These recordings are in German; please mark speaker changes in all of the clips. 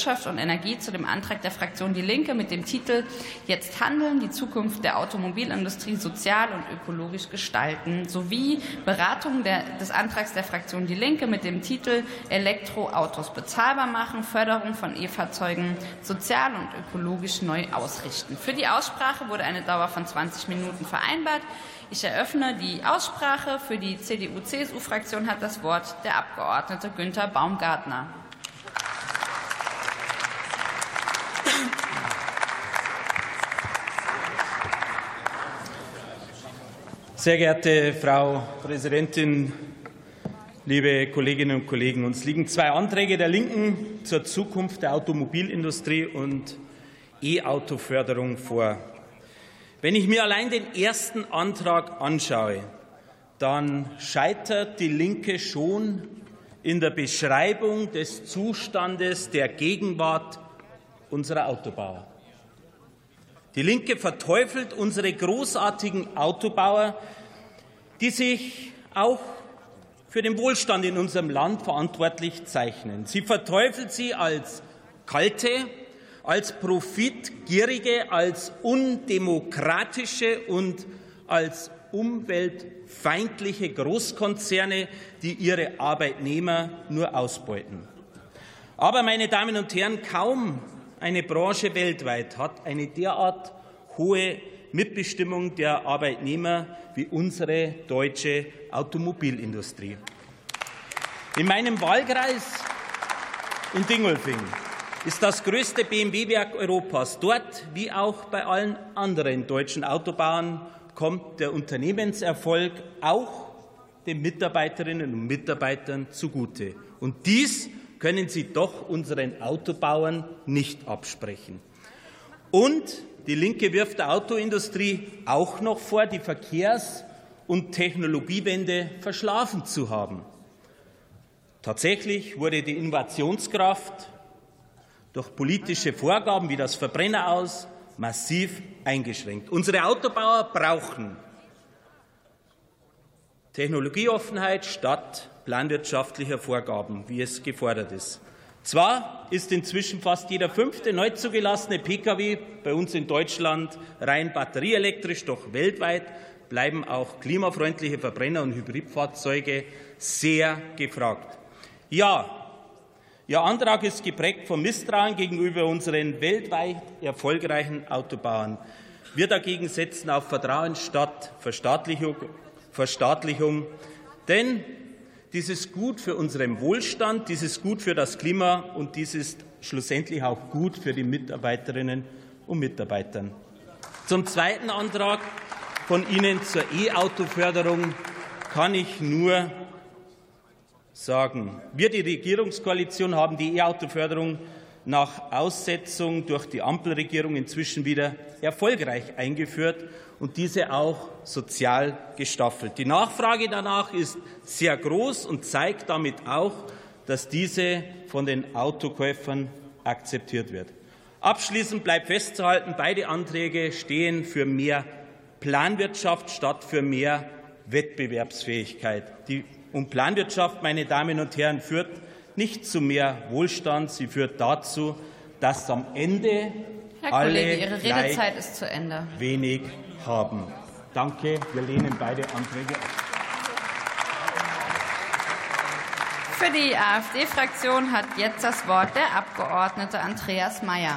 Speaker 1: Wirtschaft und Energie zu dem Antrag der Fraktion Die Linke mit dem Titel Jetzt handeln, die Zukunft der Automobilindustrie sozial und ökologisch gestalten, sowie Beratung des Antrags der Fraktion Die Linke mit dem Titel Elektroautos bezahlbar machen, Förderung von E-Fahrzeugen sozial und ökologisch neu ausrichten. Für die Aussprache wurde eine Dauer von 20 Minuten vereinbart. Ich eröffne die Aussprache. Für die CDU-CSU-Fraktion hat das Wort der Abgeordnete Günther Baumgartner.
Speaker 2: Sehr geehrte Frau Präsidentin, liebe Kolleginnen und Kollegen! Uns liegen zwei Anträge der Linken zur Zukunft der Automobilindustrie und E-Auto-Förderung vor. Wenn ich mir allein den ersten Antrag anschaue, dann scheitert die Linke schon in der Beschreibung des Zustandes der Gegenwart unserer Autobauer. Die Linke verteufelt unsere großartigen Autobauer, die sich auch für den Wohlstand in unserem Land verantwortlich zeichnen. Sie verteufelt sie als kalte, als profitgierige, als undemokratische und als umweltfeindliche Großkonzerne, die ihre Arbeitnehmer nur ausbeuten. Aber, meine Damen und Herren, kaum eine Branche weltweit hat eine derart hohe Mitbestimmung der Arbeitnehmer wie unsere deutsche Automobilindustrie. In meinem Wahlkreis in Dingolfing ist das größte BMW-Werk Europas. Dort, wie auch bei allen anderen deutschen Autobauern, kommt der Unternehmenserfolg auch den Mitarbeiterinnen und Mitarbeitern zugute. Und dies können Sie doch unseren Autobauern nicht absprechen. Und die Linke wirft der Autoindustrie auch noch vor, die Verkehrs- und Technologiewende verschlafen zu haben. Tatsächlich wurde die Innovationskraft durch politische Vorgaben wie das Verbrenneraus massiv eingeschränkt. Unsere Autobauer brauchen Technologieoffenheit statt planwirtschaftlicher Vorgaben, wie es gefordert ist. Zwar ist inzwischen fast jeder 5. neu zugelassene Pkw bei uns in Deutschland rein batterieelektrisch, doch weltweit bleiben auch klimafreundliche Verbrenner- und Hybridfahrzeuge sehr gefragt. Ja, Ihr Antrag ist geprägt vom Misstrauen gegenüber unseren weltweit erfolgreichen Autobauern. Wir dagegen setzen auf Vertrauen statt Verstaatlichung, denn dies ist gut für unseren Wohlstand, dies ist gut für das Klima und dies ist schlussendlich auch gut für die Mitarbeiterinnen und Mitarbeiter. Zum zweiten Antrag von Ihnen zur E-Auto-Förderung kann ich nur sagen, wir, die Regierungskoalition, haben die E-Auto-Förderung nach Aussetzung durch die Ampelregierung inzwischen wieder erfolgreich eingeführt und diese auch sozial gestaffelt. Die Nachfrage danach ist sehr groß und zeigt damit auch, dass diese von den Autokäufern akzeptiert wird. Abschließend bleibt festzuhalten, beide Anträge stehen für mehr Planwirtschaft statt für mehr Wettbewerbsfähigkeit. Und Planwirtschaft, meine Damen und Herren, führt nicht zu mehr Wohlstand, sie führt dazu, dass am Ende
Speaker 1: Herr
Speaker 2: alle
Speaker 1: Kollege, Ihre Redezeit ist zu Ende.
Speaker 2: Wenig haben. Danke, wir lehnen beide Anträge ab.
Speaker 1: Für die AfD-Fraktion hat jetzt das Wort der Abgeordnete Andreas Mayer.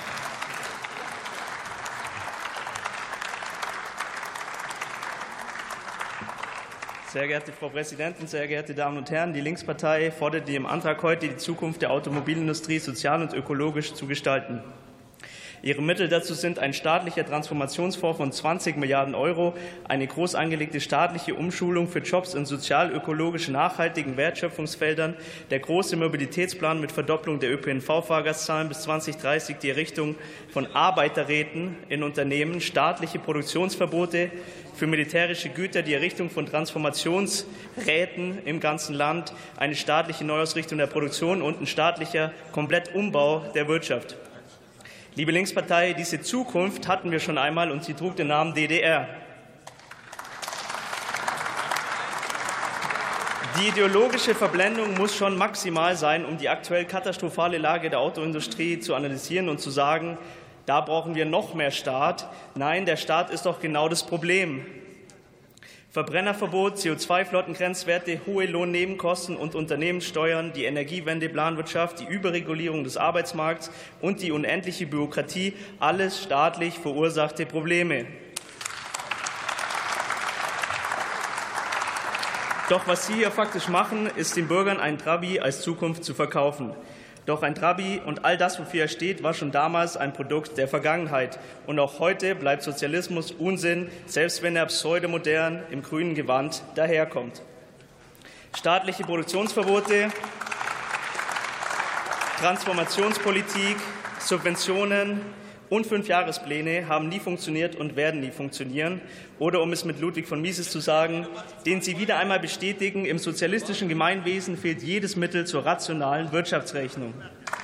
Speaker 3: Sehr geehrte Frau Präsidentin, sehr geehrte Damen und Herren! Die Linkspartei fordert im Antrag heute, die Zukunft der Automobilindustrie sozial und ökologisch zu gestalten. Ihre Mittel dazu sind ein staatlicher Transformationsfonds von 20 Milliarden €, eine groß angelegte staatliche Umschulung für Jobs in sozial-ökologisch nachhaltigen Wertschöpfungsfeldern, der große Mobilitätsplan mit Verdopplung der ÖPNV-Fahrgastzahlen bis 2030, die Errichtung von Arbeiterräten in Unternehmen, staatliche Produktionsverbote für militärische Güter, die Errichtung von Transformationsräten im ganzen Land, eine staatliche Neuausrichtung der Produktion und ein staatlicher Komplettumbau der Wirtschaft. Liebe Linkspartei, diese Zukunft hatten wir schon einmal, und sie trug den Namen DDR. Die ideologische Verblendung muss schon maximal sein, um die aktuell katastrophale Lage der Autoindustrie zu analysieren und zu sagen, da brauchen wir noch mehr Staat. Nein, der Staat ist doch genau das Problem. Verbrennerverbot, CO2-Flottengrenzwerte, hohe Lohnnebenkosten und Unternehmenssteuern, die Energiewende, Planwirtschaft, die Überregulierung des Arbeitsmarkts und die unendliche Bürokratie, alles staatlich verursachte Probleme. Doch was Sie hier faktisch machen, ist den Bürgern einen Trabi als Zukunft zu verkaufen. Doch ein Trabi und all das, wofür er steht, war schon damals ein Produkt der Vergangenheit. Und auch heute bleibt Sozialismus Unsinn, selbst wenn er pseudomodern im grünen Gewand daherkommt. Staatliche Produktionsverbote, Transformationspolitik, Subventionen und 5-Jahrespläne haben nie funktioniert und werden nie funktionieren. Oder um es mit Ludwig von Mises zu sagen, den Sie wieder einmal bestätigen, im sozialistischen Gemeinwesen fehlt jedes Mittel zur rationalen Wirtschaftsrechnung.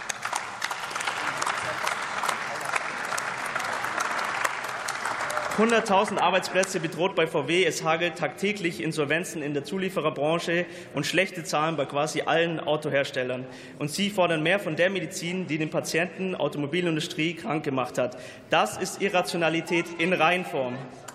Speaker 3: Hunderttausend Arbeitsplätze bedroht bei VW. Es hagelt tagtäglich Insolvenzen in der Zuliefererbranche und schlechte Zahlen bei quasi allen Autoherstellern. Und Sie fordern mehr von der Medizin, die den Patienten Automobilindustrie krank gemacht hat. Das ist Irrationalität in Reinform.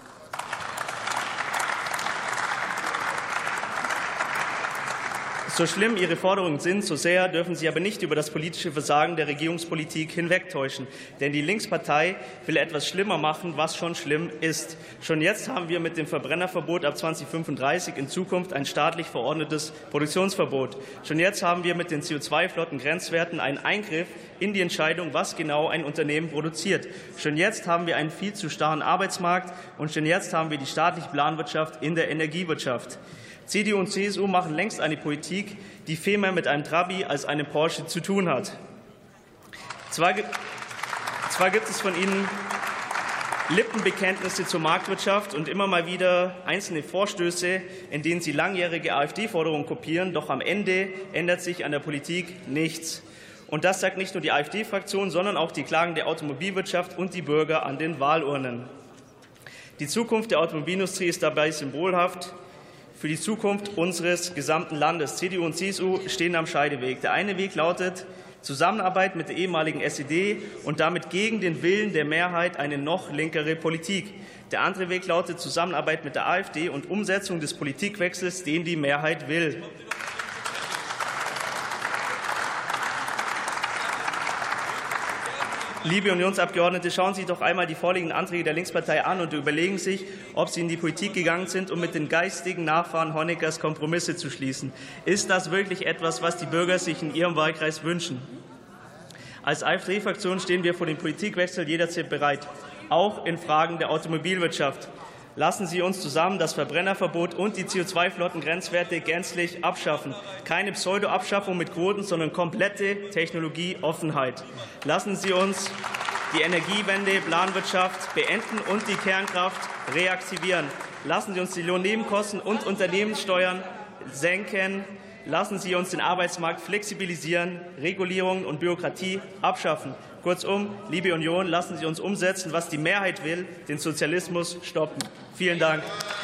Speaker 3: So schlimm Ihre Forderungen sind, so sehr dürfen Sie aber nicht über das politische Versagen der Regierungspolitik hinwegtäuschen. Denn die Linkspartei will etwas schlimmer machen, was schon schlimm ist. Schon jetzt haben wir mit dem Verbrennerverbot ab 2035 in Zukunft ein staatlich verordnetes Produktionsverbot. Schon jetzt haben wir mit den CO2-Flottengrenzwerten einen Eingriff in die Entscheidung, was genau ein Unternehmen produziert. Schon jetzt haben wir einen viel zu starren Arbeitsmarkt und schon jetzt haben wir die staatliche Planwirtschaft in der Energiewirtschaft. CDU und CSU machen längst eine Politik, die viel mehr mit einem Trabi als einem Porsche zu tun hat. Zwar gibt es von Ihnen Lippenbekenntnisse zur Marktwirtschaft und immer mal wieder einzelne Vorstöße, in denen Sie langjährige AfD-Forderungen kopieren, doch am Ende ändert sich an der Politik nichts. Und das sagt nicht nur die AfD-Fraktion, sondern auch die Klagen der Automobilwirtschaft und die Bürger an den Wahlurnen. Die Zukunft der Automobilindustrie ist dabei symbolhaft für die Zukunft unseres gesamten Landes. CDU und CSU stehen am Scheideweg. Der eine Weg lautet Zusammenarbeit mit der ehemaligen SED und damit gegen den Willen der Mehrheit eine noch linkere Politik. Der andere Weg lautet Zusammenarbeit mit der AfD und Umsetzung des Politikwechsels, den die Mehrheit will. Liebe Unionsabgeordnete, schauen Sie doch einmal die vorliegenden Anträge der Linkspartei an und überlegen sich, ob Sie in die Politik gegangen sind, um mit den geistigen Nachfahren Honeckers Kompromisse zu schließen. Ist das wirklich etwas, was die Bürger sich in ihrem Wahlkreis wünschen? Als AfD-Fraktion stehen wir vor dem Politikwechsel jederzeit bereit, auch in Fragen der Automobilwirtschaft. Lassen Sie uns zusammen das Verbrennerverbot und die CO2-Flottengrenzwerte gänzlich abschaffen. Keine Pseudo-Abschaffung mit Quoten, sondern komplette Technologieoffenheit. Lassen Sie uns die Energiewende, Planwirtschaft beenden und die Kernkraft reaktivieren. Lassen Sie uns die Lohnnebenkosten und Unternehmenssteuern senken. Lassen Sie uns den Arbeitsmarkt flexibilisieren, Regulierung und Bürokratie abschaffen. Kurzum, liebe Union, lassen Sie uns umsetzen, was die Mehrheit will, den Sozialismus stoppen. Vielen Dank.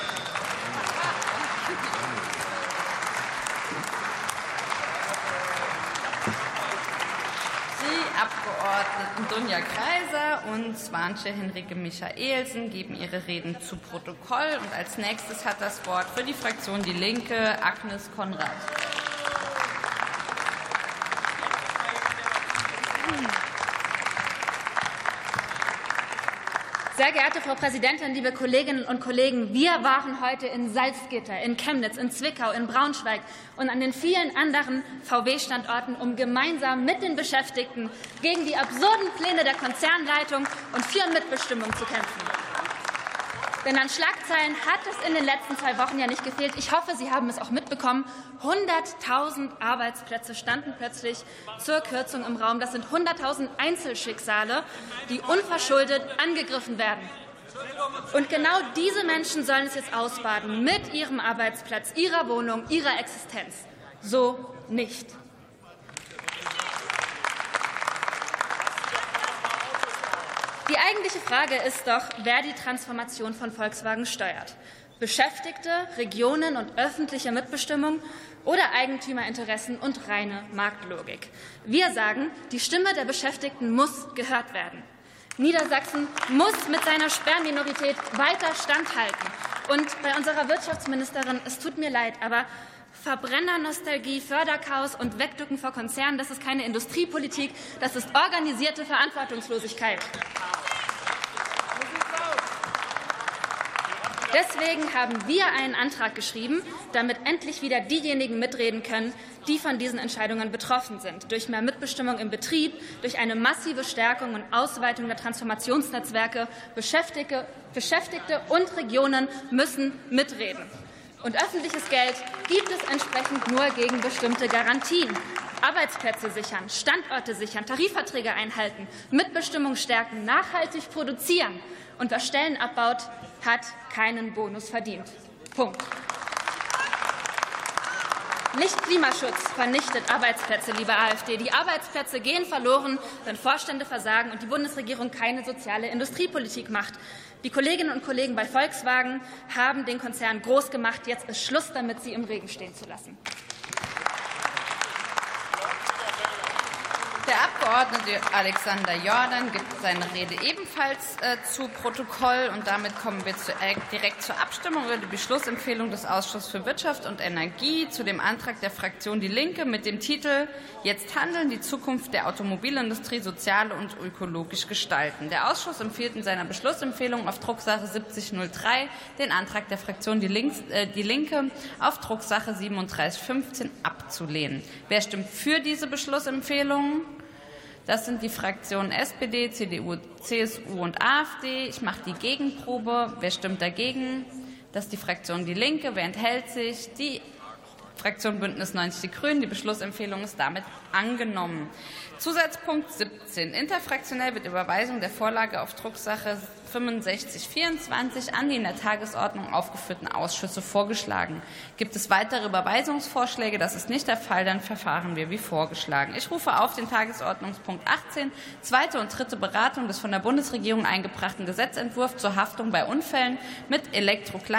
Speaker 1: Die Abgeordneten Dunja Kreiser und Swantje Henrike Michaelsen geben ihre Reden zu Protokoll. Und als nächstes hat das Wort für die Fraktion Die Linke Agnes Konrad.
Speaker 4: Sehr geehrte Frau Präsidentin, liebe Kolleginnen und Kollegen! Wir waren heute in Salzgitter, in Chemnitz, in Zwickau, in Braunschweig und an den vielen anderen VW-Standorten, um gemeinsam mit den Beschäftigten gegen die absurden Pläne der Konzernleitung und für Mitbestimmung zu kämpfen. Denn an Schlagzeilen hat es in den letzten 2 Wochen ja nicht gefehlt. Ich hoffe, Sie haben es auch mitbekommen. 100.000 Arbeitsplätze standen plötzlich zur Kürzung im Raum. Das sind 100.000 Einzelschicksale, die unverschuldet angegriffen werden. Und genau diese Menschen sollen es jetzt ausbaden mit ihrem Arbeitsplatz, ihrer Wohnung, ihrer Existenz. So nicht. Die eigentliche Frage ist doch, wer die Transformation von Volkswagen steuert. Beschäftigte, Regionen und öffentliche Mitbestimmung oder Eigentümerinteressen und reine Marktlogik. Wir sagen, die Stimme der Beschäftigten muss gehört werden. Niedersachsen muss mit seiner Sperrminorität weiter standhalten. Und bei unserer Wirtschaftsministerin, es tut mir leid, aber Verbrennernostalgie, Förderchaos und Wegducken vor Konzernen, das ist keine Industriepolitik, das ist organisierte Verantwortungslosigkeit. Deswegen haben wir einen Antrag geschrieben, damit endlich wieder diejenigen mitreden können, die von diesen Entscheidungen betroffen sind. Durch mehr Mitbestimmung im Betrieb, durch eine massive Stärkung und Ausweitung der Transformationsnetzwerke. Beschäftigte und Regionen müssen mitreden. Und öffentliches Geld gibt es entsprechend nur gegen bestimmte Garantien. Arbeitsplätze sichern, Standorte sichern, Tarifverträge einhalten, Mitbestimmung stärken, nachhaltig produzieren. Und wer Stellen abbaut, hat keinen Bonus verdient. Punkt. Nicht Klimaschutz vernichtet Arbeitsplätze, liebe AfD. Die Arbeitsplätze gehen verloren, wenn Vorstände versagen und die Bundesregierung keine soziale Industriepolitik macht. Die Kolleginnen und Kollegen bei Volkswagen haben den Konzern groß gemacht. Jetzt ist Schluss damit, sie im Regen stehen zu lassen.
Speaker 1: Der Abgeordnete Alexander Jordan gibt seine Rede ebenfalls zu Protokoll. Und damit kommen wir direkt zur Abstimmung über die Beschlussempfehlung des Ausschusses für Wirtschaft und Energie zu dem Antrag der Fraktion Die Linke mit dem Titel Jetzt handeln, die Zukunft der Automobilindustrie sozial und ökologisch gestalten. Der Ausschuss empfiehlt in seiner Beschlussempfehlung auf Drucksache 7003 den Antrag der Fraktion Die Linke auf Drucksache 3715 abzulehnen. Wer stimmt für diese Beschlussempfehlung? Das sind die Fraktionen SPD, CDU, CSU und AfD. Ich mache die Gegenprobe. Wer stimmt dagegen? Das ist die Fraktion Die Linke. Wer enthält sich? Die Fraktion Bündnis 90 Die Grünen. Die Beschlussempfehlung ist damit angenommen. Zusatzpunkt 17. Interfraktionell wird Überweisung der Vorlage auf Drucksache 6524 an die in der Tagesordnung aufgeführten Ausschüsse vorgeschlagen. Gibt es weitere Überweisungsvorschläge? Das ist nicht der Fall. Dann verfahren wir wie vorgeschlagen. Ich rufe auf den Tagesordnungspunkt 18, zweite und dritte Beratung des von der Bundesregierung eingebrachten Gesetzentwurfs zur Haftung bei Unfällen mit Elektrokleinwagen